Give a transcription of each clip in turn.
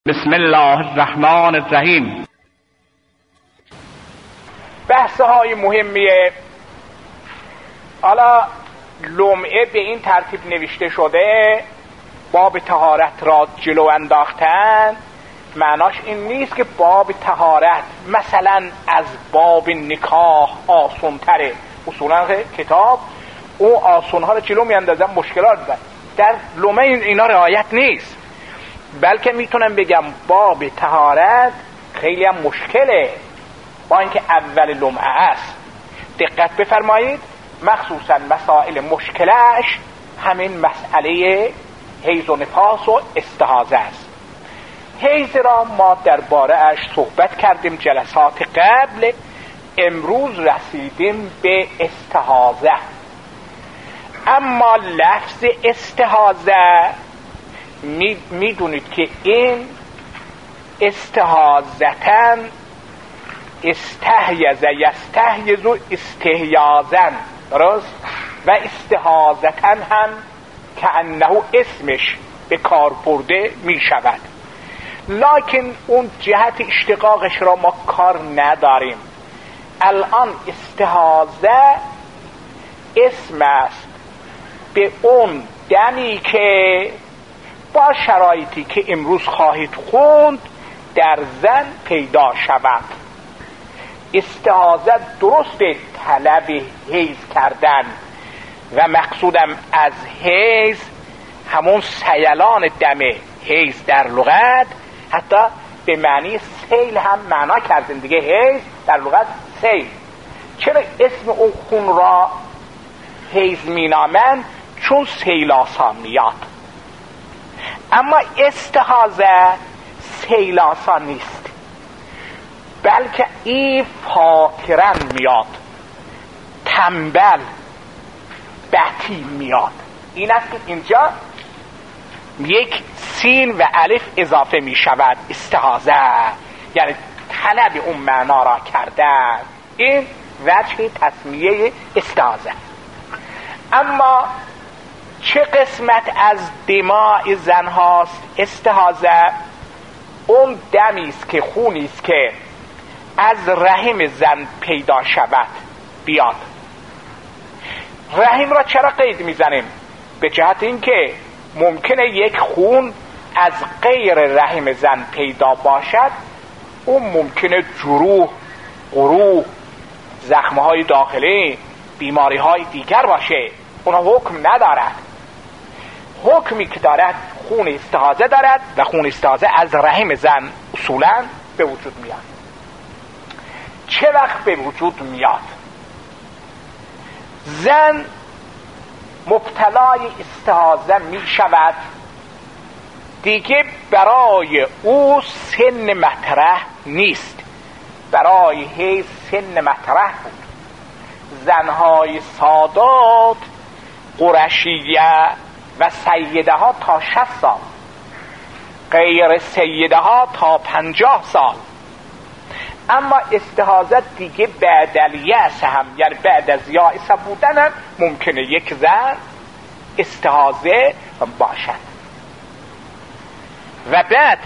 بسم الله الرحمن الرحیم. بحث‌های مهمیه. حالا لمعه به این ترتیب نوشته شده، باب طهارت را جلو انداختن. معناش این نیست که باب طهارت مثلا از باب نکاح آسان‌تره. اصولا کتاب اون آسان‌ها رو جلو میاندازن، مشکلات در لمعه اینا رعایت نیست. بلکه میتونم بگم باب طهارت خیلی هم مشکله، با اینکه اول لمعه است. دقت بفرمایید، مخصوصا مسائل مشکلش همین مسئله حیض و نفاس و استحاضه است. حیض را ما درباره اش صحبت کردیم جلسات قبل. امروز رسیدیم به استحاضه. اما لفظ استحاضه میدونید که این استحاضتن، استحیز یستحیز و استحیازن، درست؟ و استحاضتن هم که انه اسمش به کار برده می شود، لکن اون جهت اشتقاقش را ما کار نداریم. الان استحاضه اسم است به اون دمی که با شرایطی که امروز خواهید خوند در زن پیدا شود. استحاضه درست طلب حیض کردن و مقصودم از حیض همون سیلان دم حیض در لغت، حتی به معنی سیل هم معنا کردن دیگه. حیض در لغت سیل. چرا اسم اون خون را حیض می نامند؟ چون سیل آسان میاد. اما استحاضه سیل آسان نیست، بلکه این فاکرن میاد، تنبل بطی میاد. این است که اینجا یک سین و الف اضافه می شود. استحاضه یعنی طلب اون معنا را کردن. این وجه تسمیه استحاضه. اما چه قسمت از دماء زن هاست استحاضه؟ اون دمی است که خونی است که از رحم زن پیدا شود بیاد. رحم را چرا قید میزنیم؟ به جهت اینکه ممکنه یک خون از غیر رحم زن پیدا باشد. اون ممکنه جروح، قروح، زخمهای داخلی، بیماری های دیگر باشه. اونا حکم ندارد. حکمی که دارد خون استحاضه دارد و خون استحاضه از رحم زن اصولا به وجود میاد. چه وقت به وجود میاد؟ زن مبتلای استحاضه می شود دیگه برای او سن مطرح نیست. برای حیض سن مطرح بود. زنهای سادات قرشیه و سیده ها تا 60 سال، غیر سیده ها تا 50 سال. اما استحاضه دیگه بعد الیأس هم، یعنی بعد از یائسه بودن هم ممکنه یک زن استحاضه باشد. و بعد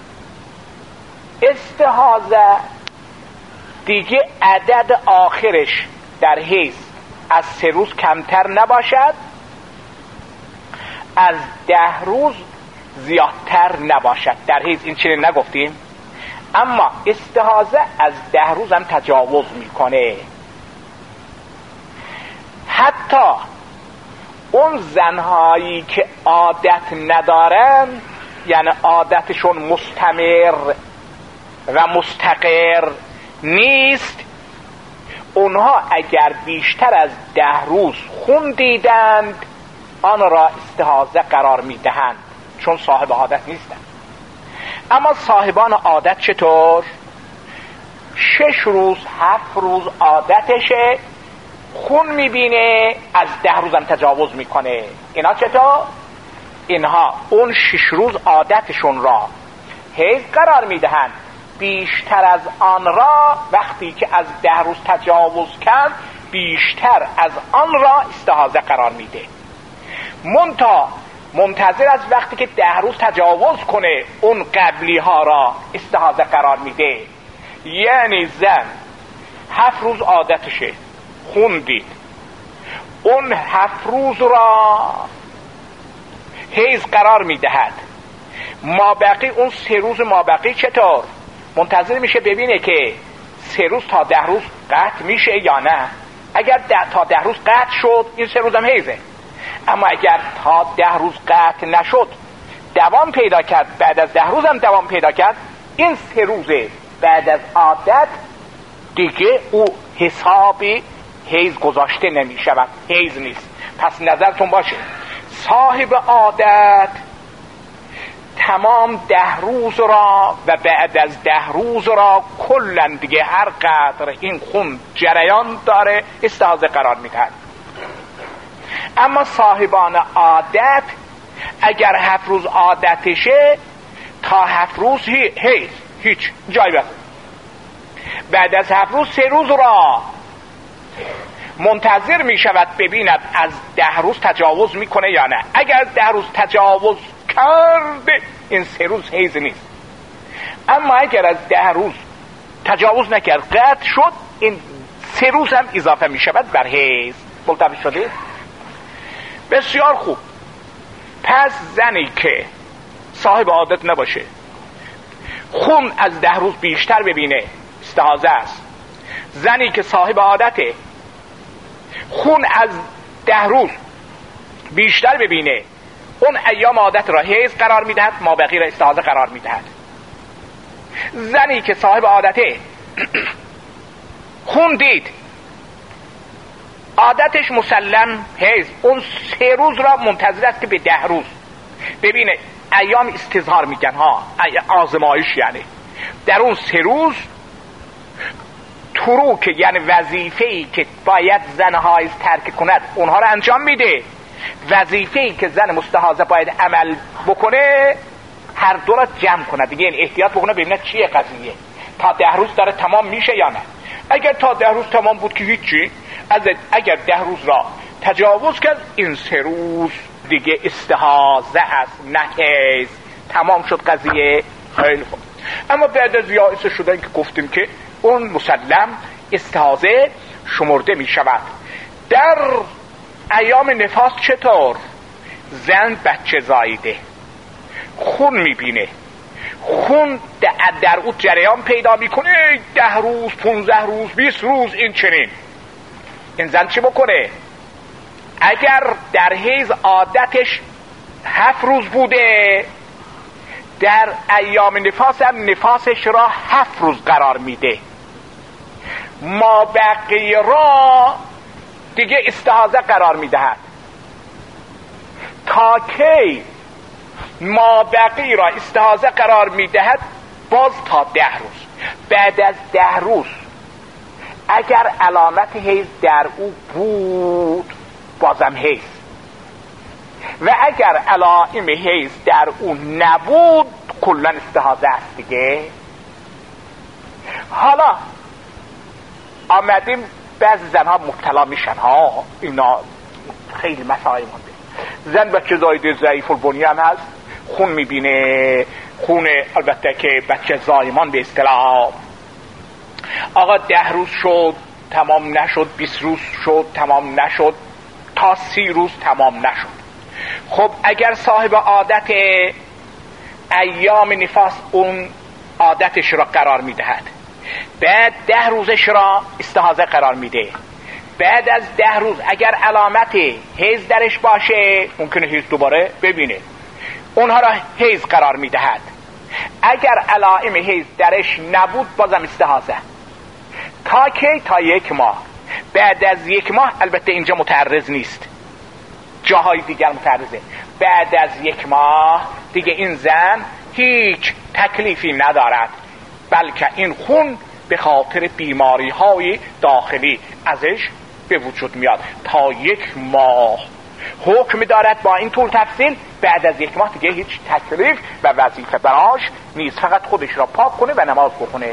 استحاضه دیگه عدد آخرش در حیض از 3 روز کمتر نباشد، از 10 روز زیادتر نباشد. در حیض این چنین نگفتیم، اما استحاضه از 10 روز هم تجاوز میکنه. حتی اون زنهایی که عادت ندارن، یعنی عادتشون مستمر و مستقر نیست، اونها اگر بیشتر از 10 روز خون دیدند آن را استحاضه قرار میدهند، چون صاحب عادت نیستند. اما صاحبان عادت چطور؟ 6 روز 7 روز عادتشه، خون میبینه، از 10 روزم تجاوز میکنه. اینا چطور؟ اینها اون 6 روز عادتشون را حیض قرار میدهند، بیشتر از آن را وقتی که از 10 روز تجاوز کرد بیشتر از آن را استحاضه قرار میده. منتها منتظر از وقتی که 10 روز تجاوز کنه اون قبلی ها را استحاضه قرار میده. یعنی زن 7 روز عادتشه، خون دید، اون 7 روز را حیض قرار میدهد، مابقی اون 3 روز مابقی چطور؟ منتظر میشه ببینه که 3 روز تا 10 روز قطع میشه یا نه. اگر تا 10 روز قطع شد این 3 روز هم حیضه، اما اگر تا 10 روز قطع نشد دوام پیدا کرد، بعد از 10 روز هم دوام پیدا کرد، این 3 روز بعد از عادت دیگه او حسابی حیض گذاشته نمی شود، حیض نیست. پس نظرتون باشه صاحب عادت تمام 10 روز را و بعد از 10 روز را کلن دیگه هر قدر این خون جریان داره استحاضه قرار میدهد. اما صاحبان عادت اگر 7 روز عادتشه تا 7 روز حیض هیچ جای بس، بعد از 7 روز 3 روز را منتظر می شود ببیند از 10 روز تجاوز میکنه یا نه. اگر 10 روز تجاوز کرده این 3 روز حیض نیست، اما اگر از 10 روز تجاوز نکرد قطع شد این 3 روز هم اضافه می شود بر حیض. ملتفت شده؟ بسیار خوب. پس زنی که صاحب عادت نباشه خون از 10 روز بیشتر ببینه استحاضه است. زنی که صاحب عادته خون از 10 روز بیشتر ببینه اون ایام عادت را حیض قرار میدهد، مابقی را استحاضه قرار میدهد. زنی که صاحب عادته خون دید عادتش مسلم حیض، اون 3 روز را منتظر است که به 10 روز ببینه. ایام استظهار میگن ها، آزمایش. یعنی در اون 3 روز تروک یعنی وظیفه‌ای که باید زن حایض ترک کند اونها رو انجام میده، وظیفه‌ای که زن مستحاضه باید عمل بکنه هر دو را جمع کنه دیگه. یعنی احتیاط بکنه ببینه چیه قضیه، تا 10 روز داره تمام میشه یا نه. اگر تا 10 روز تمام بود که هیچی، اگر 10 روز را تجاوز کرد این 3 روز دیگه استحاضه است نه حیض، تمام شد قضیه. خیلی خوب. اما بعد از یائسه شدن که گفتیم که اون مسلم استحاضه شمرده می شود. در ایام نفاس چطور؟ زن بچه زایده خون می بینه، خون در او جریان پیدا می کنه 10 روز 15 روز 20 روز این چنین. این زن چی بکنه؟ اگر در حیض عادتش 7 روز بوده در ایام نفاس هم نفاسش را 7 روز قرار میده، ما بقیه را دیگه استحاضه قرار میدهد. تا کی ما بقیه را استحاضه قرار میدهد؟ باز تا 10 روز. بعد از 10 روز اگر علامت حیض در او بود بازم حیض، و اگر علائم حیض در او نبود کلا استحاضه است دیگه. حالا آمدیم بعضی زنها مبتلا میشن ها، اینا خیلی مسائل مونده. زن بچه زایده ضعیف البنیه هم هست، خون میبینه، خون البته که بچه زایمان به اصطلاح. آقا 10 روز شد تمام نشد، 20 روز شد تمام نشد، تا 30 روز تمام نشد. خب اگر صاحب عادت ایام نفاس اون عادتش را قرار میدهد، بعد 10 روزش را استحاضه قرار میده، بعد از 10 روز اگر علامت حیض درش باشه ممکنه حیض دوباره ببینه، اونها را حیض قرار میدهد. اگر علائم حیض درش نبود بازم استحاضه. تا کی؟ تا 1 ماه. بعد از 1 ماه البته اینجا متعرض نیست، جاهای دیگر متعرضه. بعد از 1 ماه دیگه این زن هیچ تکلیفی ندارد، بلکه این خون به خاطر بیماری های داخلی ازش به وجود میاد. تا 1 ماه حکم دارد. با این طول تفصیل بعد از 1 ماه دیگه هیچ تکلیف و وظیفه براش نیست، فقط خودش را پاک کنه و نماز بخونه.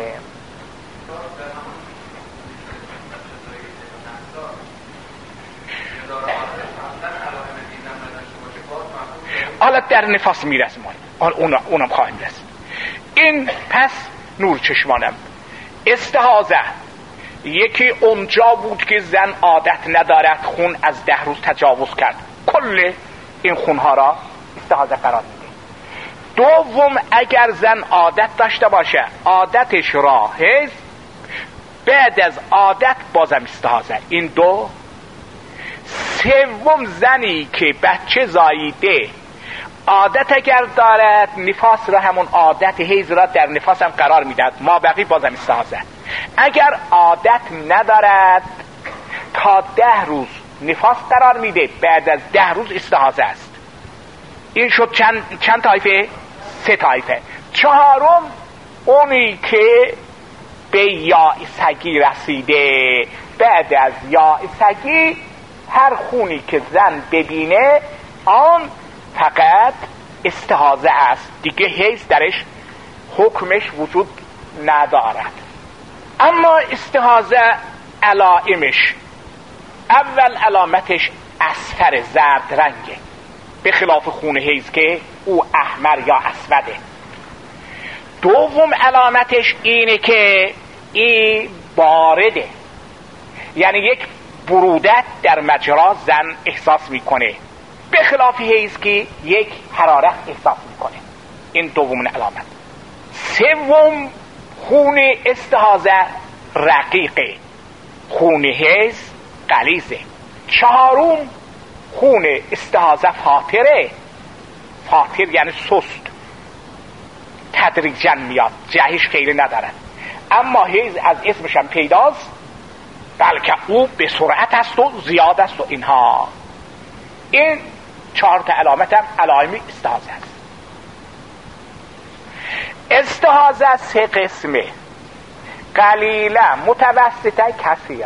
حالا در نفاس میرسیم، اونم خواهیم رسید. این پس نور چشمانم. استحاضه یکی اونجا بود که زن عادت ندارد، خون از 10 روز تجاوز کرد، کل این خونها را استحاضه قرار میده. دوم اگر زن عادت داشته باشه، عادتش را حیض، بعد از عادت بازم استحاضه. این دو. سوم زنی که بچه زاییده، عادت اگر دارد نفاس را، همون عادت حیض را در نفاس هم قرار میدهد، ما بقی بازم استحاضه. اگر عادت ندارد تا 10 روز نفاس قرار میده، بعد از 10 روز استحاضه است. این شد چند طایفه؟ 3 طایفه. چهارم اونی که به یائسگی رسیده، بعد از یائسگی هر خونی که زن ببینه آن فقط استحاضه است، دیگه حیض درش حکمش وجود ندارد. اما استحاضه علائمش، اول علامتش اصفر زرد رنگه، به خلاف خون حیض که او احمر یا اسوده. دوم علامتش اینه که این بارده، یعنی یک برودت در مجرا زن احساس میکنه، به خلاف حیض که یک حرارت احساس میکنه. این دومین علامت. سوم خون استحاضه رقیقه، خون حیض غلیظه. چهارم خون استحاضه فاطره، فاطر یعنی سست، تدریجا میاد، جهش خیلی ندارد. اما حیض از اسمش هم پیداست، بلکه او به سرعت است و زیاد است و اینها. این 4 علامت هم علائم استحاضه است. استحاضه 3 قسمه: قلیله، متوسطه، کثیره.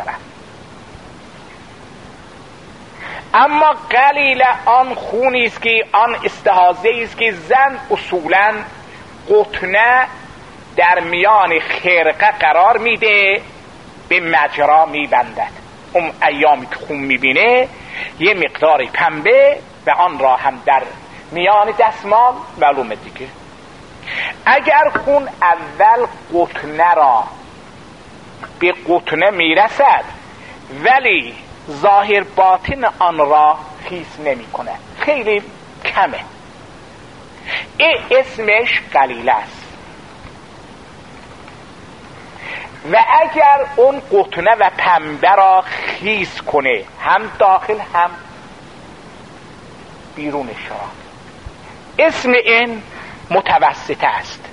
اما قلیله آن خونی است که آن استحاضه است که زن اصولا قطنه در میان خرقه قرار میده، به مجرا میبندد. اون ایامی که خون میبینه یه مقدار پنبه و آن را هم در میان دستمال، معلومه دیگه. اگر خون اول قطنه را به قطنه میرسد ولی ظاهر باطن آن را خیس نمی کنه، خیلی کمه، این اسمش قلیله است. و اگر اون قطنه و پنبه را خیس کنه، هم داخل هم بیرونش را، اسم این متوسطه است.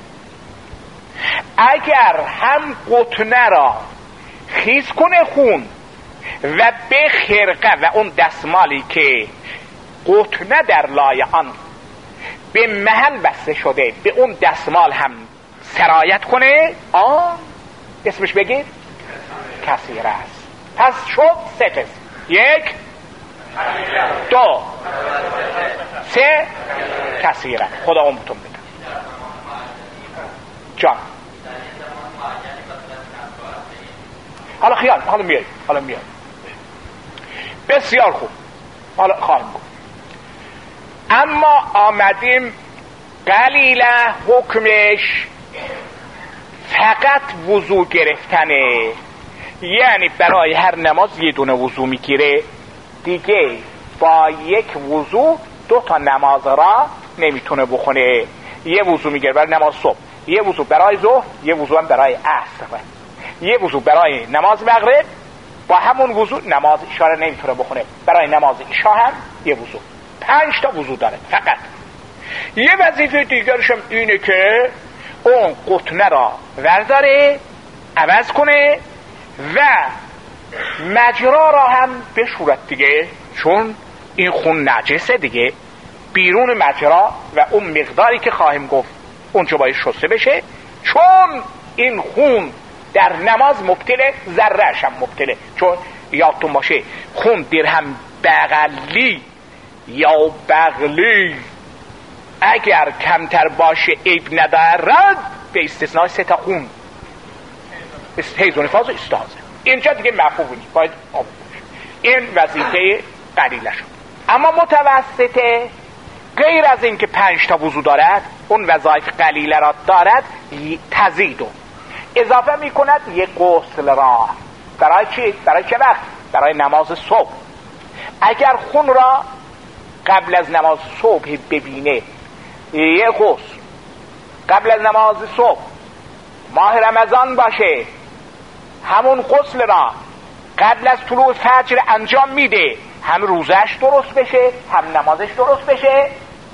اگر هم قطنه را خیس کنه خون و به خرقه و اون دستمالی که قطنه در لای آن به محل بسته شده به اون دستمال هم سرایت کنه، آن اسمش بگید کثیره است. پس شد 3 قسم: 1 2 3 کثیره. خدا عمرتون بده. جان حالا میاد بسیار خوب، حالا خواهیم گفت. اما آمدیم قلیله حکمش فقط وضو گرفتنه، یعنی برای هر نماز یه دونه وضو میگیره دیگه، با یک وضو 2 نماز را نمیتونه بخونه. یه وضو میگیره برای نماز صبح، یه وضو برای ظهر، یه وضو هم برای عصر، یه وضو برای نماز مغرب، با همون وضو نماز عشا را نمیتونه بخونه، برای نماز عشا هم یه وضو. 5 تا وضو داره فقط. یه وظیفه دیگرش هم اینه که اون قطنه را ورداره، عوض کنه و مجرا را هم بشورد دیگه، چون این خون نجسه دیگه، بیرون مجرا و اون مقداری که خواهیم گفت اونجا باید شسته بشه، چون این خون در نماز مبتله، ذره‌اش هم مبتله. چون یادتون باشه خون درهم بغلی یا بغلی اگر کمتر باشه عیب ندارد، به استثنای 3 تا خون، حیض و نفاس و استحاضه. اینجا دیگه مفهوم نیست، باید آب باشه. این وظیفه قلیله شد. اما متوسطه غیر از این که 5 تا وضو دارد، اون وظایف قلیله را دارد، تزیدو اضافه میکند یک غسل را. برای چی؟ برای چه وقت؟ برای نماز صبح. اگر خون را قبل از نماز صبح ببینه، یک غسل قبل از نماز صبح، ماه رمضان باشه، همون غسل را قبل از طلوع فجر انجام میده، هم روزش درست بشه، هم نمازش درست بشه.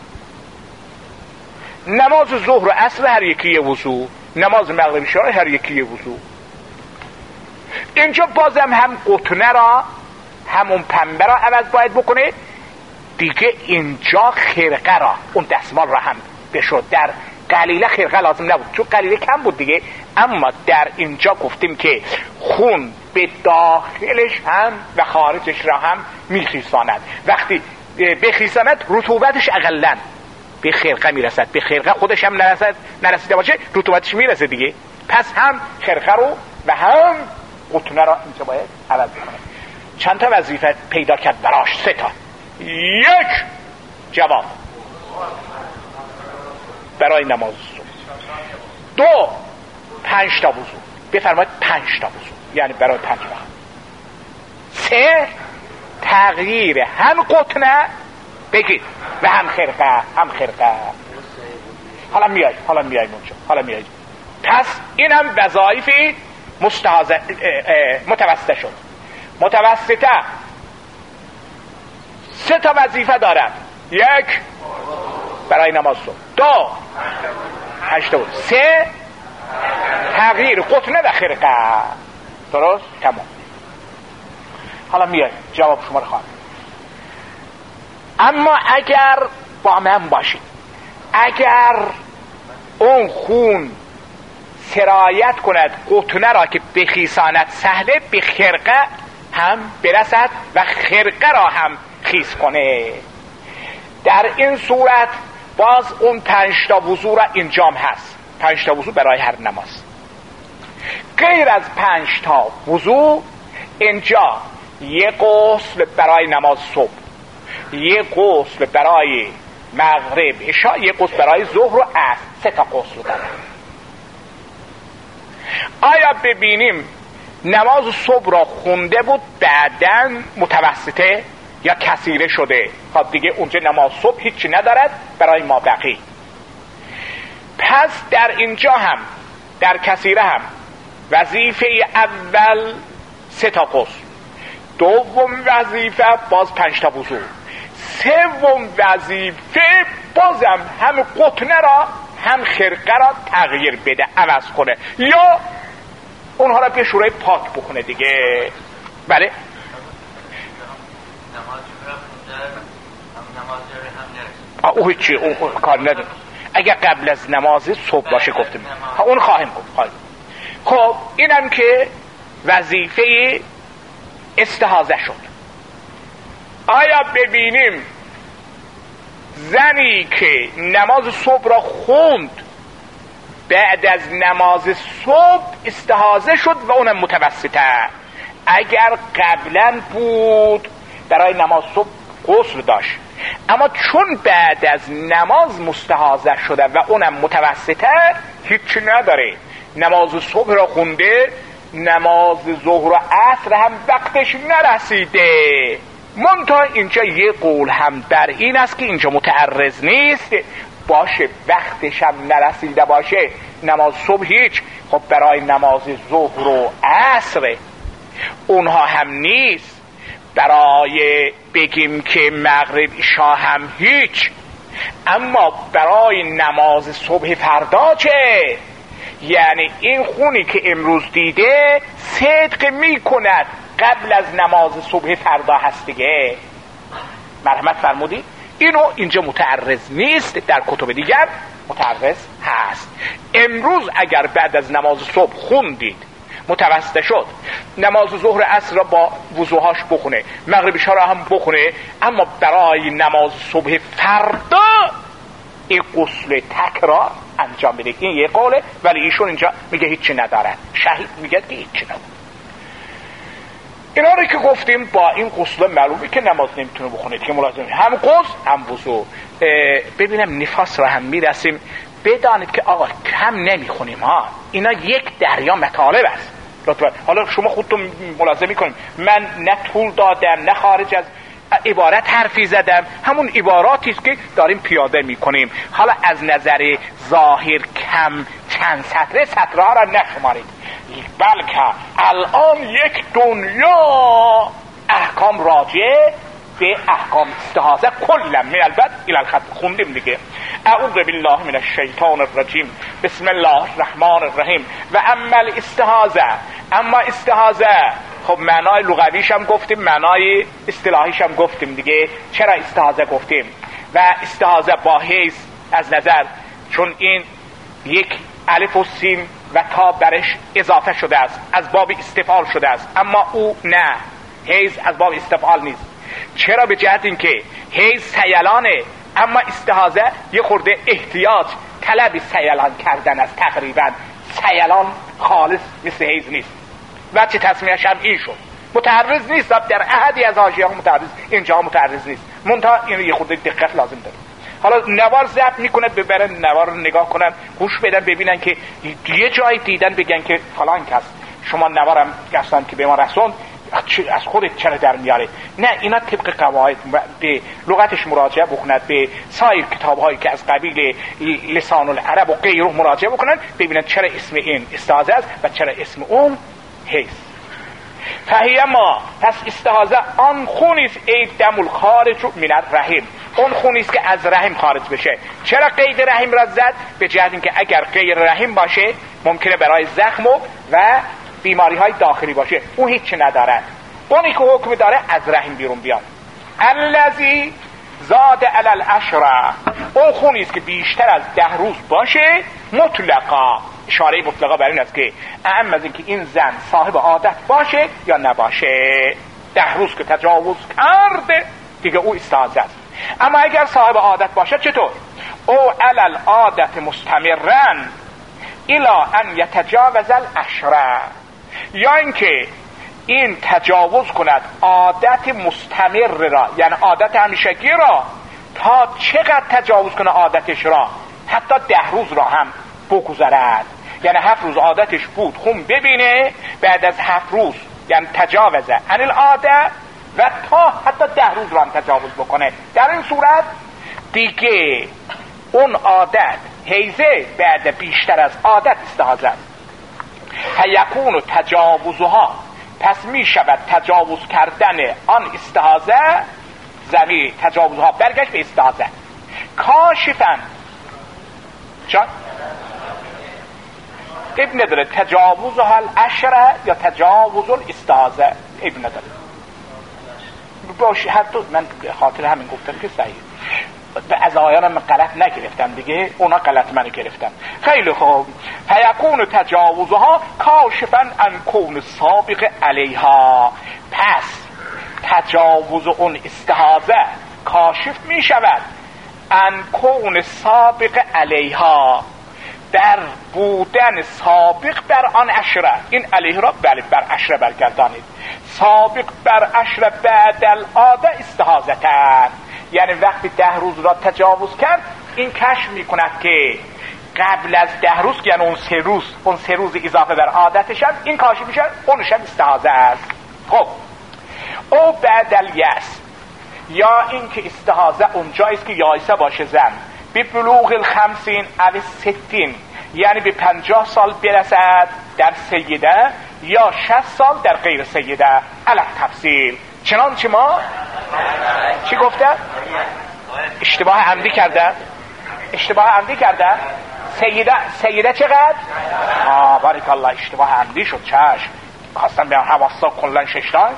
نماز ظهر و عصر هر یکی وضو، نماز مغرب شام هر یکی وضو. اینجا بازم هم قطنه را، همون پنبه را عوض باید بکنه دیگه. اینجا خرقه را، اون دستمال را هم بشد. در قلیله خرقه لازم نبود چون قلیله کم بود دیگه، اما در اینجا گفتیم که خون به داخلش هم و خارجش را هم میخیساند. وقتی بخیساند رطوبتش اقلن به خرقه میرسد، به خرقه خودش هم نرسیده باشه رطوبتش میرسه دیگه. پس هم خرقه رو و هم قطنه را اینجا باید عوض کنه. چند تا وظیفه پیدا کرد براش؟ 3 تا. یک، جواب برای نماز صبح. 2، 5 تا وضو. بفرمایید 5 تا وضو، یعنی برای 5 وقت. 3، تغییر هم قطنه بگید و هم خرقه. حالا میایم اونجا. پس این هم وظایفی متوسطه شد. متوسطه 3 تا وظیفه دارد. 1 برای نماز صبح، 2 8 تا، 3 تغییر قطنه و خرقه. درست؟ تمام. حالا میایم جواب شما رو خواهم. اما اگر با من باشید، اگر اون خون سرایت کند قطنه را که بخیساند سهله، به خرقه هم برسد و خرقه را هم خیس کنه، در این صورت باز اون 5 تا وضو را انجام هست. 5 تا وضو برای هر نماز. غیر از 5 تا وضو اینجا یک غسل برای نماز صبح، یک غسل برای مغرب عشاء، یک غسل برای ظهر و عصر. 3 تا غسل داره. آیا ببینیم نماز صبح را خونده بود بعداً متوسطه یا کثیره شده؟ خب دیگه اونجا نماز صبح هیچی ندارد برای ما بقی. پس در اینجا هم در کثیره هم وظیفه اول 3 تا غسل، دوم وظیفه باز 5 تا وضو، سوم وظیفه بازم هم قطنه را هم خرقه را تغییر بده، عوض کنه، یا اونها را به شورای پاک بکنه دیگه. بله او هیچی، اون کار نداره. اگر قبل از نماز صبح باشه گفتیم اون خواهیم گفت. خب اینم که وظیفه استحاضه شد. آیا ببینیم زنی که نماز صبح را خوند بعد از نماز صبح استحاضه شد و اونم متوسطه، اگر قبلا بود برای نماز صبح غسل داشت، اما چون بعد از نماز مستحاضه شده و اونم متوسطه هیچی نداره، نماز صبح را خونده، نماز ظهر و عصر هم وقتش نرسیده. منتها اینجا یه قول هم بر این است که اینجا متعرض نیست باشه، وقتش هم نرسیده باشه، نماز صبح هیچ، خب برای نماز ظهر و عصر اونها هم نیست، برای بگیم که مغرب عشاء هم هیچ، اما برای نماز صبح فردا چه؟ یعنی این خونی که امروز دیده صدق می کند قبل از نماز صبح فردا هست دیگه. مرحمت فرمودی؟ اینو اینجا متعرض نیست، در کتب دیگر متعرض هست. امروز اگر بعد از نماز صبح خوندید متوسط شد، نماز ظهر عصر را با وضوهاش بخونه، مغرب عشاء را هم بخونه، اما برای نماز صبح فردا این غسل تکرار انجام بده. این یه قوله، ولی ایشون اینجا میگه هیچی نداره. شهید میگه که هیچی نداره. اینا رو که گفتیم با این غسل معلومه که نماز نمیتونه بخونه دیگه، ملازمه هم غسل هم وضو. ببینم نفاس را هم میرسیم، بدانید که آقا کم نمیخونیم ها، اینا یک دریا مطالب است لطفا. حالا شما خودتون ملاحظه میکنیم من نه طول دادم نه خارج از عبارت حرفی زدم، همون عباراتی است که داریم پیاده میکنیم. حالا از نظر ظاهر کم چند سطره سطرها را نشمارید، بلکه الان یک دنیا احکام راجع به احکام استحاضه کلا من البد الى الخط خوندیم دیگه. اعوذ بالله من الشیطان الرجیم، بسم الله الرحمن الرحیم. و اما استحاضه، اما استحاضه خب معنای لغویش هم گفتیم، معنای اصطلاحیش هم گفتیم دیگه. چرا استحاضه گفتیم؟ و استحاضه با حیض از نظر، چون این یک الف و سین و تا برش اضافه شده است، از باب استفعال شده است، اما او نه، حیض از باب استفعال نیست. چرا؟ به جهت اینکه حیض سیلانه، اما استحاضه یه خورده احتیاج طلب سیلان کردن است. تقریبا سیلان خالص مثل حیض نیست. وجه تصمیهش هم این شد. متعرض نیست در احدی از حاشیه‌ها، متعرض اینجا متعرض نیست، منتها این یه خورده دقت لازم داره. حالا نوار ضبط میکنه، ببرن نوار رو نگاه کنن، گوش بدن، ببینن که یه جایی دیدن بگن که فلان کس شما نوارم گفتن که به ما رسوند، از خودت چرا در میاره؟ نه، اینا طبق قواعد به لغتش مراجعه بکنند، به سایر کتاب‌هایی که از قبیل لسان العرب و غیره مراجعه بکنن، ببینن چرا اسم این استحاضه است و چرا اسم اون حیض. فهیه ما، پس استحاضه آن خونی است ای دم الخارج من الرحم، اون خونی است که از رحم خارج بشه. چرا قید رحم را زد؟ به جهت اینکه اگر غیر رحم باشه ممکنه برای زخم و بیماری های داخلی باشه، اون هیچ نداره. اونی که حکم داره از رحم بیرون بیاد. الذی زاد علی العشره، اون خونی است که بیشتر از 10 روز باشه مطلقا. اشاره مطلقا بر این است که اهم از این که این زن صاحب عادت باشه یا نباشه. 10 روز که تجاوز کرده دیگه او استحاضه است. اما اگر صاحب عادت باشه چطور؟ او علی العادت مستمرن الی ان یتجاوز العشره، یا اینکه این تجاوز کند عادت مستمر را، یعنی عادت همیشگی را، تا چقدر تجاوز کنه عادتش را؟ حتی 10 روز را هم بگذرد. یعنی 7 روز عادتش بود خون ببینه، بعد از 7 روز یعنی تجاوزه عن العاده و تا حتی 10 روز را هم تجاوز بکنه. در این صورت دیگه اون عادت حیزه بعد بیشتر از عادت استحاضه است. فیکون تجاوزها، پس می شود تجاوز کردن آن استحاضه، زمین تجاوزها برگشت به استحاضه. کاشفن چون ابن نداره تجاوزها العشره یا تجاوز الاستحاضه، ابن نداره باشه. هر دو من خاطر همین گفتم که صحیح، از آیان من غلط نگرفتم دیگه، اونا غلط منو گرفتن. خیلی خوب. فیکون تجاوزها کاشفا عن کون سابق علیها، پس تجاوز اون استحاضه کاشف می شود عن کون سابق علیها، در بودن سابق بر آن عشره. این علیه را بر عشره برگردانید. سابق بر عشره بعد العاده استحاضتن، یعنی وقتی 10 روز را تجاوز کرد این کشف میکند که قبل از 10 روز، یعنی اون 3 روز اضافه بر عادتش هم این کاشف میشه، اونش هم استحاضه است. خب او بعد الیأس، یا این که استحاضه اونجاییست که یائسه باشه زن، به بلوغ الخمسین او 60، یعنی به 50 سال برسد در سیده یا 60 سال در غیر سیده. علی تفصیل چنانچه ما چی گفته؟ اشتباه عمدی کرده. سیده چقدر؟ بارک الله، اشتباه عمدی شد. چشم، خواستم بیان حواسا کلن 6 تا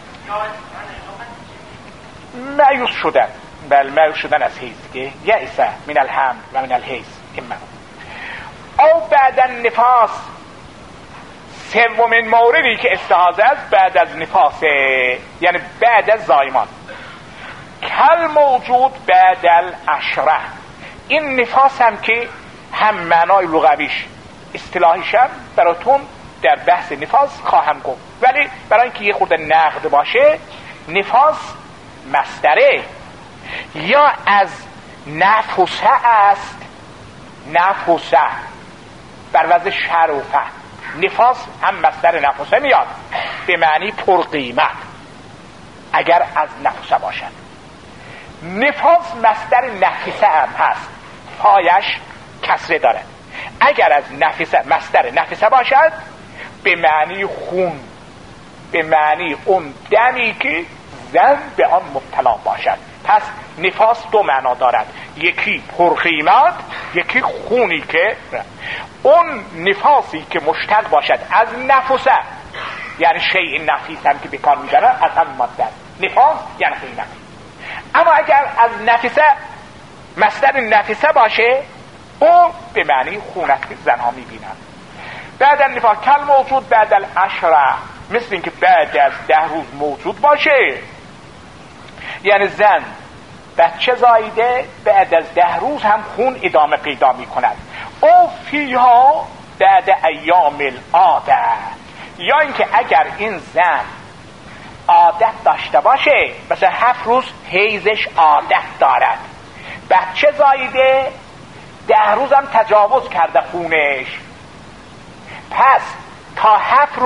مایوس شدن. مایوس شدن از حیض دیگه. یئسه من الحمل و من الحیض. او بعد النفاس، سومین موردی که استحاضه است بعد از نفاسه، یعنی بعد از زایمان. کل موجود بعد العشره، این نفاس هم که هم معنای لغویش اصطلاحیش هم براتون در بحث نفاس خواهم گفت، ولی برای اینکه یه خورده نقد باشه، نفاس مصدره یا از نفسه است، نفسه بر وزن شرفه، نفاس هم مصدر نفسه میاد به معنی پرقیمت اگر از نفسه باشد. نفاس مصدر نفسه هم هست، پایش کسره داره. اگر از نفسه مصدر نفسه باشد به معنی خون، به معنی اون دمی که زن به آن مبتلا باشد. پس نفاس دو معنا دارد، یکی پرقیمت، یکی خونی که اون نفاسی که مشتق باشد از نفسه، یعنی شیء نفیس هم که بکار میبرن از هم ماده نفاس یعنی قیمت. اما اگر از نفسه مصدر نفسه باشه او به معنی خونت که زنها میبینن. بعد نفاس کل موجود بعد العشره، مثل اینکه بعد از 10 روز موجود باشه، یعنی زن بچه زایده بعد از 10 روز هم خون ادامه پیدا میکند. او فیها بعد ایام العاده، یا اینکه اگر این زن عادت داشته باشه، مثلا 7 روز حیضش عادت دارد، بچه زایده 10 روز هم تجاوز کرده خونش، پس تا 7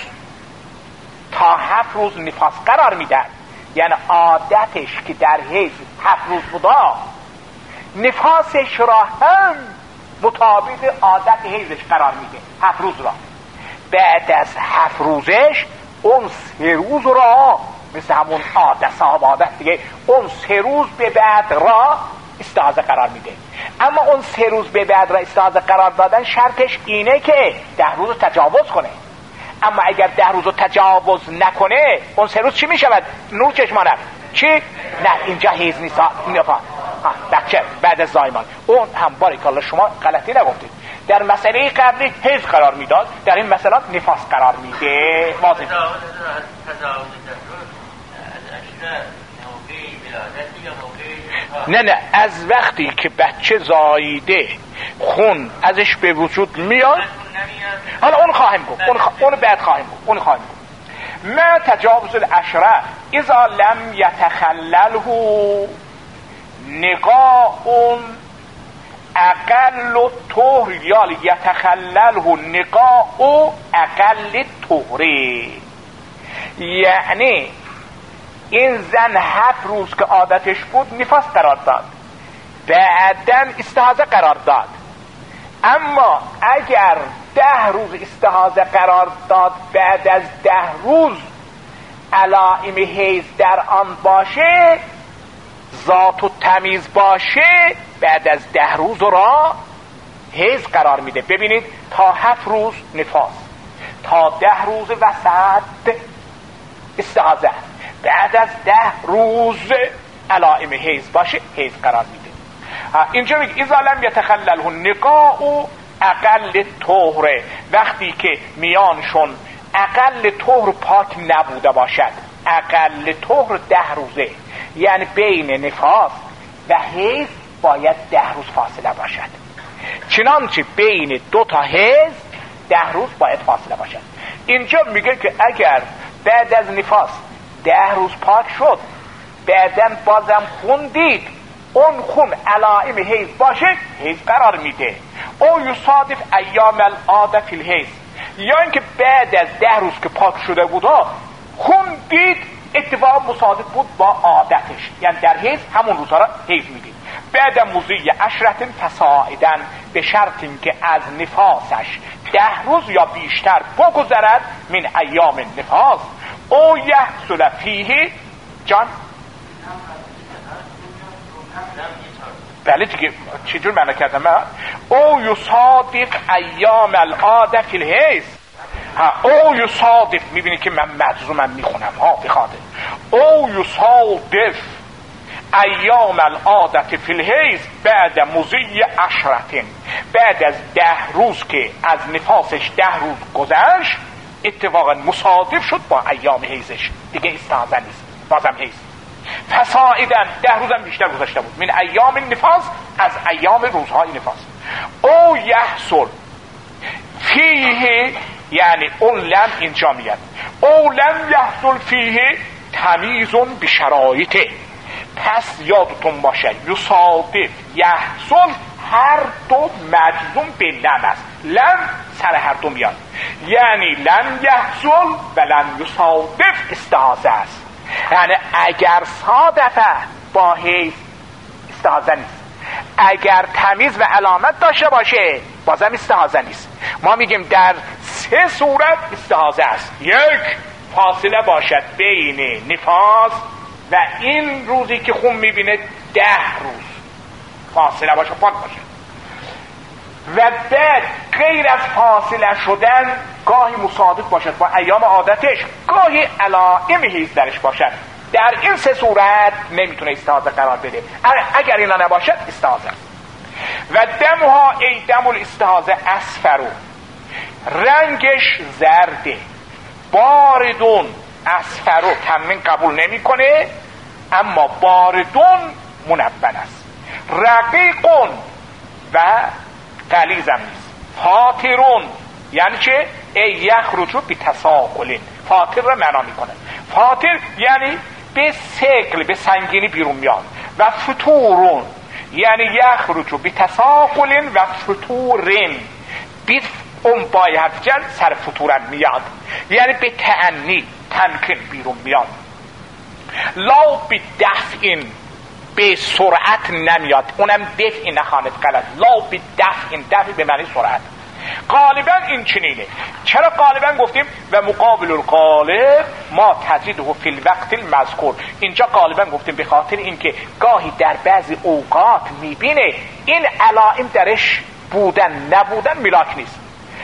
روز نفاس قرار میدن. یعنی عادتش که در حیض 7 روز بودا، نفاسش را هم مطابق عادت حیضش قرار میده 7 روز را. بعد از 7 روزش اون 3 روز را مثل همون عادت دیگه، اون 3 روز به بعد را استحاضه قرار میده. اما اون 3 روز به بعد را استحاضه قرار دادن شرطش اینه که 10 روز تجاوز کنه. اما اگر 10 روز تجاوز نکنه اون 3 روز چی میشود؟ نور چشمانه چی؟ نه اینجا حیض نیست، بچه بعد از زایمان. اون هم باریکالله شما غلطی نگفتید، در مسئله قبلی حیض قرار میداد، در این مسئله نفاس قرار میده. واضح نه از وقتی که بچه زایده خون ازش به وجود میاد، حالا اون خواهیم گفت، اون بعد خواهیم گفت. ما تجاوز العشره اذا لم یتخلله نقاء اقل طهر، یا یتخلله نقاء اقل طهر، یعنی این زن 7 روز که عادتش بود نفاس قرار داد، بعدن استحاضه قرار داد. اما اگر 10 روز استحاضه قرار داد، بعد از 10 روز علائم حیض در آن باشه، ذات و تمیز باشه، بعد از 10 روز را حیض قرار میده. ببینید تا 7 روز نفاس، تا 10 روز وسط استحاضه، بعد از 10 روز علائم حیض باشه حیض قرار میده. اینجا میگه اذا لم یتخلله نقاء اقل طهر، وقتی که میانشون اقل طهر پاک نبوده باشد. اقل طهر 10 روزه، یعنی بین نفاس و حیض باید 10 روز فاصله باشد. چنانچه بین 2 تا حیض 10 روز باید فاصله باشد. اینجا میگه که اگر بعد از نفاس 10 روز پاک شد، بعدن بازم خون دید، اون خون علائم حیض باشه حیض قرار میده. او یصادف ایام العاده فی الحیض، یا اینکه بعد از 10 روز که پاک شده بود خون دید، اتفاق مصادف بود با عادتش، یعنی در حیض همون روزها را حیض میدید. بعد مضی 10 فصاعدا، به شرط اینکه از نفاسش 10 روز یا بیشتر بگذرد من ایام نفاس. او یحصل فیه جان بله دیگه چجور معنی کردم من؟ او یصادف ایام العاده فی الحیض. او یصادف، میبینی که من مجزومم میخونم بخاطر او یصادف ایام العاده فی الحیض بعد مضی 10، بعد از 10 روز که از نفاسش 10 روز گذشت، اتفاقا مصادف شد با ایام حیضش، دیگه استحاضه نیست، بازم حیض. فصاعدا 10 روزم بیشتر گذشته بود من ایام نفاس، از ایام روزهای نفاس. او یحصل فیه یعنی اون لم اینجا میاد. او لم یحصل فیه تمیزون به شرایطه، پس یادتون باشه یصادف یحصل هر دو مجزوم به لم است. لم سر هر دو میاد، یعنی لم یحصل و لم یصادف استعاذه است. یعنی اگر صادفه با حیث استعاذه نیست، اگر تمیز و علامت داشته باشه بازم استعاذه نیست. ما میگیم در 3 صورت استعاذه است. 1 فاصله باشد بین نفاس و این روزی که خون میبینه 10 روز فاصله باشه، پاک باشه. و بعد غیر از فاصله شدن گاهی مصادف باشد با ایام عادتش، گاهی علائم حیض درش باشد. در این 3 صورت نمیتونه استعاذه قرار بده. اگر اینا نباشد استعاذه است. و دمها ای دم الاستعاذه اصفرو، رنگش زرده. باردون اصفرو تنوین قبول نمیکنه، اما باردون منون است. رقیقون و غلیظم نیست. فاطرون یعنی چه؟ ای یخرجو بی تساقلین. فاطر رو معنا میکنه. فاطر یعنی به ثقل، به سنگینی بیرون میاد. و فتورون یعنی یخرجو بی تساقلین و فتورین، بی اون بای حرف جر سر فتورن میاد، یعنی به تعنی تمکن بیرون میاد. لا بی دفعین، به سرعت نمیاد، اونم دفعی نخواند غلط. لا بی دفعین، دفع به معنی سرعت. غالبا این چنینه. چرا غالبا گفتیم؟ و مقابل الغالب ما تجده فی الوقت المذکور. اینجا غالبا گفتیم به خاطر اینکه گاهی در بعضی اوقات میبینه این علائم درش بودن نبودن ملاک نیست.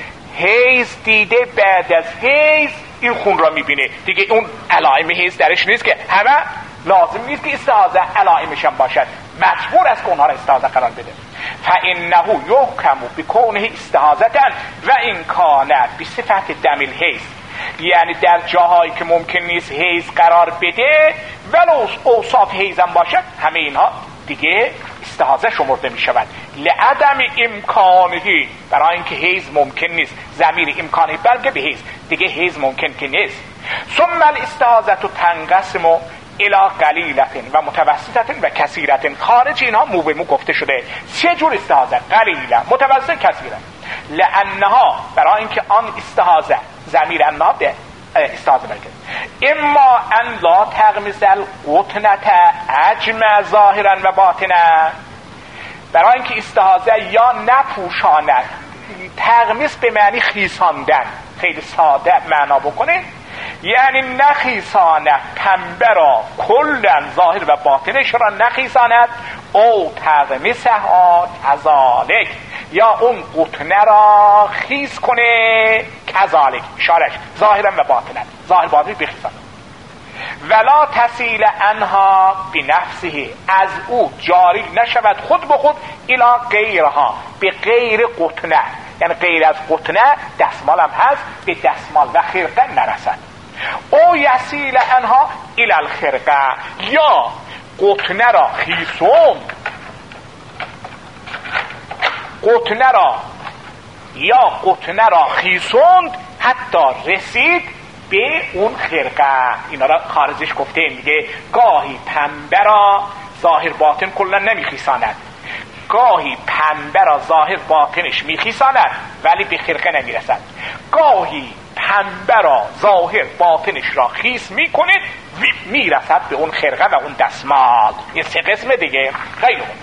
حیض دیده، بعد از حیض این خون را میبینه دیگه، اون علائم حیض درش نیست که همه لازم نیست که استعاذه علائمش هم باشد، مجبور است که اونها را استعاذه قرار بده. فانه یحکم بکونه استعاذتن و این کان بصفت دم الحیض، یعنی در جاهایی که ممکن نیست حیض قرار بده ولو اوصاف حیض هم باشد، همه اینها دیگه استعاذه شمرده می شود. لعدم امکانهی، برای اینکه حیض ممکن نیست، ضمیر امکانهی بلکه به حیض، دیگه حیض ممکن که نیست. ثم الاستعاذه تنقسم الى قلیلت و متوسطت و کثیرت. خارج اینها مو به مو گفته شده 3 جور استعاذه: قلیله، متوسط، کثیره. لانها، برای اینکه آن استعاذه ضمیر انها به استعاذه برگرد. اما ان لا تغمز القطنه اجمع ظاهرا و باطنا، برای اینکه استعاذه یا نپوشاند، تغمیز به معنی خیساندن، خیلی ساده معنا بکنه، یعنی نخیساند پنبه را کلن ظاهر و باطنش را نخیساند، او تغمیسها کذالک، یا اون قطنه را خیس کنه کذالک، اشارش ظاهرا و باطنا، ظاهر باطن بخیساند. ولا تسیل انها بنفسه، از او جاری نشود خود به خود، الی غیرها، به غیر قطنه، یعنی غیر از قطنه دستمال هم هست، به دستمال و خرقه نرسد. او یسیل انها الی الخرقه، یا قطنه را خیسوند، قطنه را خیسوند حتی رسید به اون خرقه. اینا را خارجش گفته دیگه، گاهی پنبه را ظاهر باطن کلا نمیخیساند، گاهی پنبه را ظاهر باطنش میخیساند ولی به خرقه نمیرسد، گاهی پنبه را ظاهر باطنش را خیس میکنه میرسد به اون خرقه و اون دستمال. این 3 قسم دیگه. خیلی خوب،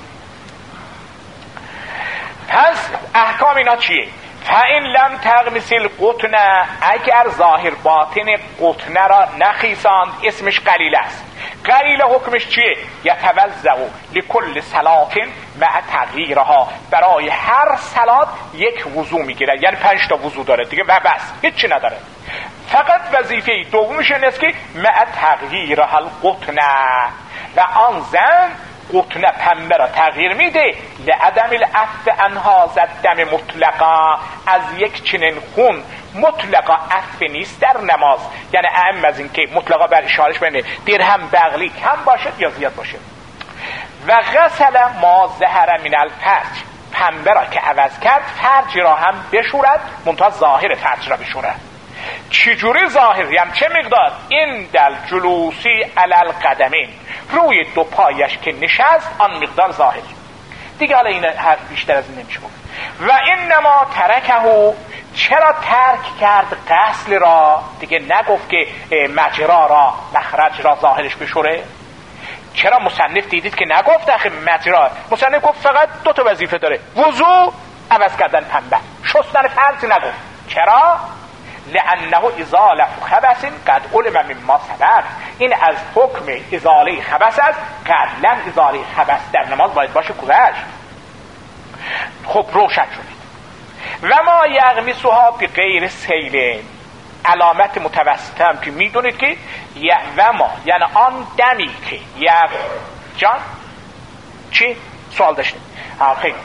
پس احکام اینا چیه؟ فإن لم تغمس القطنه، اگر ظاهر باطن قطنه را نخیساند اسمش قلیل است. قلیل حکمش چیه؟ یتوضأ لکل صلاة مع تغییرها، برای هر صلات یک وضو میگیره، یعنی 5 تا وضو داره دیگه و بس، هیچی نداره. فقط وظیفه دومش این است که مع تغییرها القطنه، و آن زن قطنه پنبه را تغییر میده، لعدم العفو عنها دم مطلقا، از یک چنین خون مطلقا عفو نیست در نماز، یعنی اهم از این که مطلقا بر اشارش بینه درهم بغلی کم باشد یا زیاد باشه. و غسل ما ظهر من الفرج، پنبه را که عوض کرد فرج را هم بشورد، منتها ظاهر فرج را بشورد. چجوری ظاهر؟ یعنی چه مقدار؟ این دل جلوسی علل قدمین، روی دو پایش که نشست آن مقدار ظاهر دیگه. حالا این هر بیشتر از این نمیشه بود. و انما ترکه، چرا ترک کرد غسل را؟ دیگه نگفت که مجرا را، مخرج را ظاهرش بشوره. چرا مصنف دیدید که نگفت اخی مجرا؟ مصنف گفت فقط دو تا وظیفه داره، وضو، عوض کردن پنبه، شستن فرج نگفت. چرا؟ لانه ازاله خبث قد علم مما سبق، این از حکم ازاله خبث است، قبلا ازاله خبث در نماز باید باشه گذشت. خب روشن شدید. و ما یغمسها بغیر سیل، علامت متوسطه هم که میدونید که و ما یعنی آن دمی که جان چی؟ سوال داشتیم. خیلی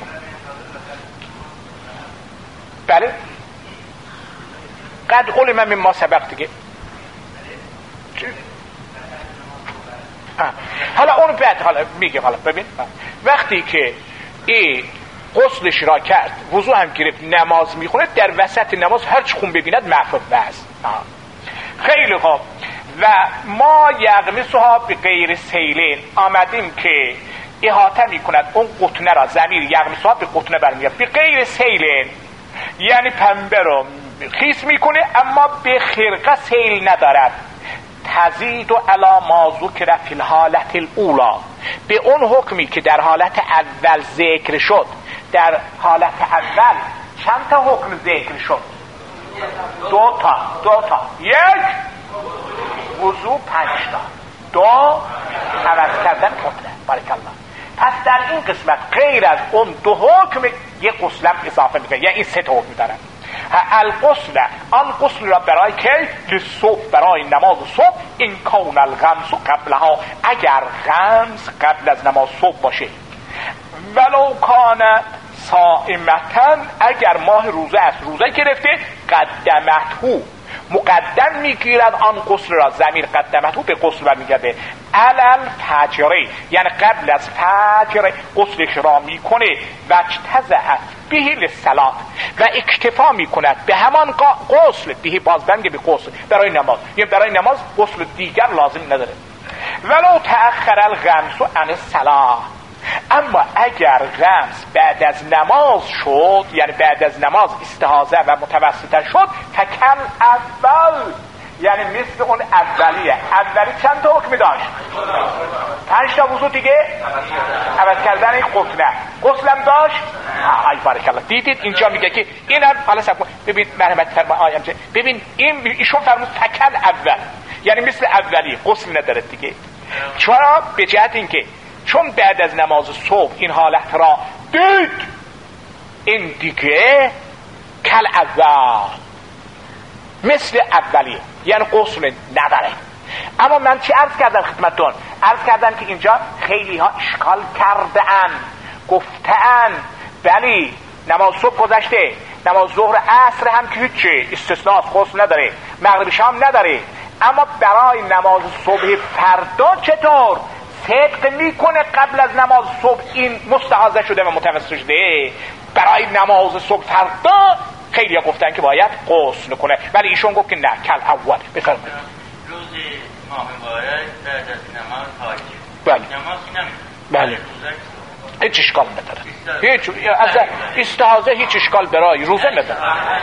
بله، قد علم مما سبق دیگه. حالا اون بعد حالا میگه. حالا ببین وقتی که این غسلش را کرد، وضو هم گرفت، نماز میخونه، در وسط نماز هر چه خون ببیند معفو بس. خیلی خوب. و ما یغمسها بغیر سیلین، آمدیم که احاطه میکند اون قطنه را، ضمیر یغمسها به قطنه برمیاد، بغیر سیلین یعنی پنبه رو خیس میکنه اما به خرقه سیل ندارد. تزید و علا ما ذکر فی الحالت الاولا، به اون حکمی که در حالت اول ذکر شد. در حالت اول چند تا حکم ذکر شد؟ دو تا. یک وضو، 5 تا. 2 عوض کردن قطنه. بارک الله. پس در این قسمت غیر از اون 2 حکم یک غسلم اضافه میکنه، یعنی این 3 تا حکم دارن. الغسل، آن غسل را برای که للصبح، برای نماز صبح، این کون الغمس قبلها، اگر غمس قبل از نماز صبح باشه، ولو کان صائمتن، اگر ماه روزه است، روزه گرفته، قدمته، مقدم میگیرد آن غسل را، ضمیر قدمته به غسل برمیگرده، علل فجری، یعنی قبل از فجر غسلش را میکنه، و اجتزأت به للصلاة، و اکتفا میکند به همان غسل، به بازبنگ به غسل برای نماز، یعنی برای نماز غسل دیگر لازم نداره. ولو تأخر الغمس عن الصلاة، اما اگر غمس بعد از نماز شد، یعنی بعد از نماز استحاضه و متوسطه شد، فکل اول، یعنی مثل اون اولی چند تا حکم داشت؟ 5 تا وضو دیگه، عوض کردن این قطنه، غسلم داشت. ای بارک الله. دیدید اینجا میگه که این هم حالا سب ببین مرحمت فرما آیم چه، ببین ایشون فرمود فکل اول، یعنی مثل اولی غسل نداره دیگه. چرا؟ به جهت اینکه چون بعد از نماز صبح این حالت را دید، این دیگه کل اول، مثل اولیه، یعنی غسل نداره. اما من چی عرض کردم خدمتون؟ عرض کردم که اینجا خیلی ها اشکال کردن، گفتن بلی نماز صبح گذشته، نماز ظهر عصر هم که هیچی استثناء، غسل نداره، مغرب شام نداره، اما برای نماز صبح فردا چطور؟ صدق میکنه قبل از نماز صبح این مستحاضه شده و متوسط شده، برای نماز صبح فردا خیلی ها گفتن که باید غسل کنه، ولی ایشون گفت که نه، کل اول. بفرمایید. روز ماه مبارک بعد از نماز حاج، بله نماز نمیشه، بله هیچ اشکال نداره، هیچ از استحاضه هیچ اشکال برای روزه نداره.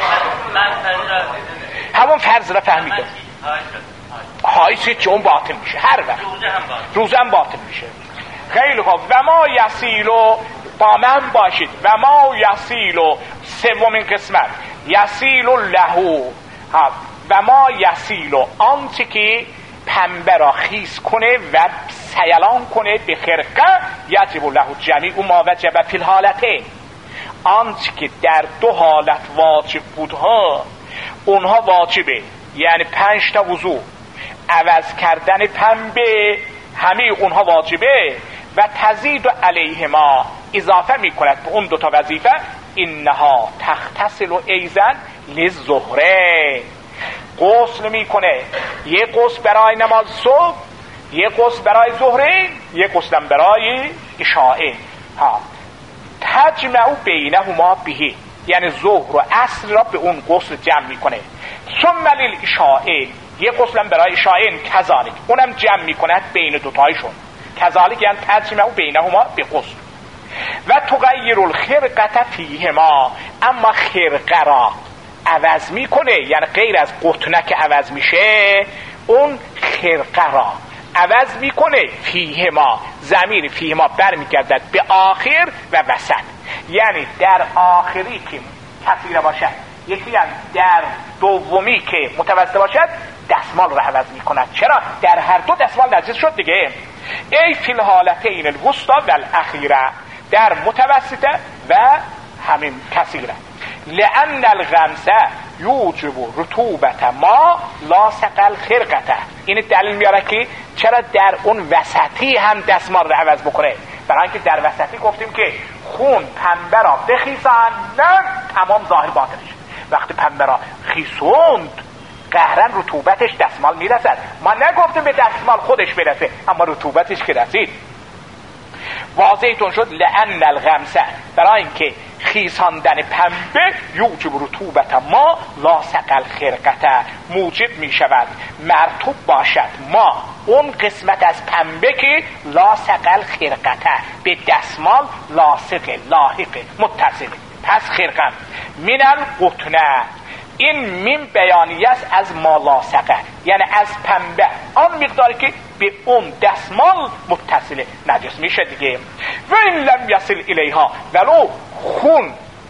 همون فرض را فهمیده، حایثی که اون باطل میشه هر وقت، روزه هم باطل میشه. خیلی خوب. و ما یسیلو، با من باشید، و ما یسیلو، سومین قسمت، یسیلو لهو، و ما یسیلو، آنچه که پنبه را خیس کنه و سیلان کنه به خرقه، یجب لهو جمیع ما وجب فی الحالتین، آنچه که در 2 حالت واجب بودها اونها واجبه، یعنی 5 تا وضو، عوض کردن پنبه، همه اونها واجبه. و تزید علیه ما، اضافه میکند به اون 2 تا وظیفه، اینها تغتسل ایضا للظهر، غسل میکنه، یک غسل برای نماز صبح، یک غسل برای ظهر، یک غسل برای عشاء. تجمع بینهما به، یعنی ظهر و عصر را به اون غسل جمع میکنه. ثم للعشاء، یه غسلم برای عشاء کذالک، اونم جمع میکنه بین دوتایشون. کذالک یعنی تجمع بینهما به غسل. و تغیر الخرقه فیهما، اما خرقه را عوض میکنه، یعنی غیر از قطنه که عوض میشه، اون خرقه را عوض میکنه. فیهما، ضمیر فیهما برمیگردد به آخر و وسط، یعنی در آخری که کثیره باشد، یکی هم در دومی که متوسط باشد دستمال رو عوض میکند. چرا؟ در هر دو دستمال نجس شد دیگه. ای فی الحالتین الوسطی و الاخیره، در متوسطه و همین کثیره. لأن الغمسه یوجب رطوبت ما لا سقل خرقته، این دلیل میاره که چرا در اون وسطی هم دستمال رو عوض بکنه. برای اینکه در وسطی گفتیم که خون پنبه را بخیسان، نه تمام ظاهر باطنش. وقتی پنبه را خیسوند قهرن رطوبتش دستمال میرسد. ما نگفتیم به دستمال خودش برسه، اما رطوبتش که رسید. واضحتون شد. لأن الغمسه، برای اینکه خیساندن پنبه یوجب رطوبت ما لا سقل خرقته، موجب می شود مرطوب باشد ما اون قسمت از پنبه که لا سقل خرقته به دستمال لاصقه، لاحقه، متصله. پس خرقم من القطنه، این من بیانیه است از ما لاصقه، یعنی از پنبه آن مقداری که به اون دستمال متصله نجس میشه دیگه. و این لم یصل الیها، ولو خون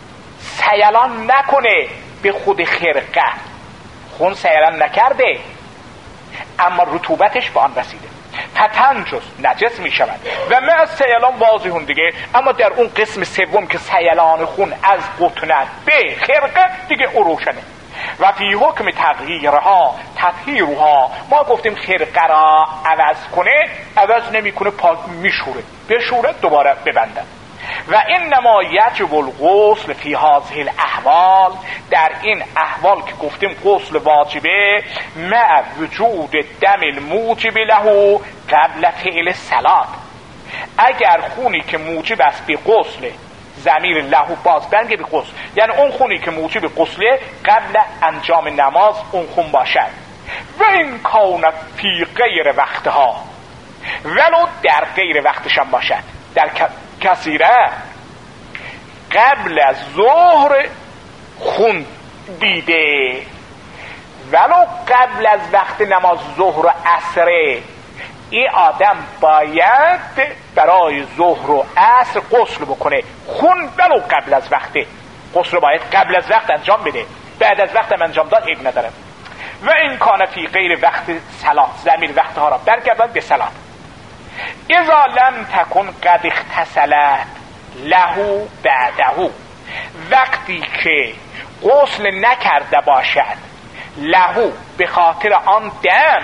سیلان نکنه به خود خرقه، خون سیلان نکرده اما رطوبتش به آن رسیده، فتنجس نجس می شود. و مع سیلان واضحون دیگه. اما در اون قسم سوم که سیلان خون از قطنه به خرقه دیگه روشنه. و فی حکم تغییرها تطهیرها، ما گفتیم خرقه را عوض کنه، عوض نمی کنه، میشوره، بشوره دوباره ببنده. و انما یجب الغسل فی هذه الاحوال، در این احوال که گفتیم غسل واجبه، مع وجود دم الموجب له قبل فعل الصلاة، اگر خونی که موجب است به غسل، ضمیر له باز برگه به غسل، یعنی اون خونی که موجب غسله قبل انجام نماز اون خون باشد. و این کون فی غیر وقتها، ولو در غیر وقتشان باشد. در کثیره قبل از ظهر خون دیده، ولو قبل از وقت نماز ظهر و عصره، این آدم باید برای ظهر و عصر غسل بکنه. خون ولو قبل از وقته، غسل باید قبل از وقت انجام بده، بعد از وقت انجام داد عیب نداره. و این کان فی غیر وقت صلات، ضمیر وقتها را برگردان به صلات. اذا لم تکن قد اغتسلت له بعده، وقتی که غسل نکرده باشد له به خاطر آن دم،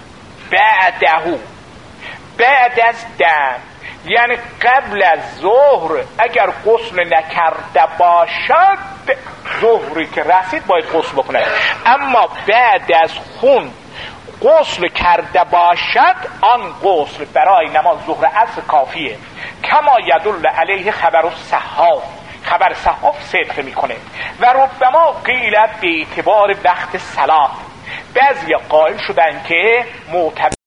بعده بعد از دم، یعنی قبل از ظهر اگر غسل نکرده باشد، ظهری که رسید باید غسل بکنه. اما بعد از خون غسل کرده باشد، آن غسل برای نماز ظهر عصر کافیه. کما یدل علیه خبر الصحاف، خبر صحاف صدق میکنه. و ربما قیل به اعتبار وقت صلات، بعضی قائل شدن که معتبر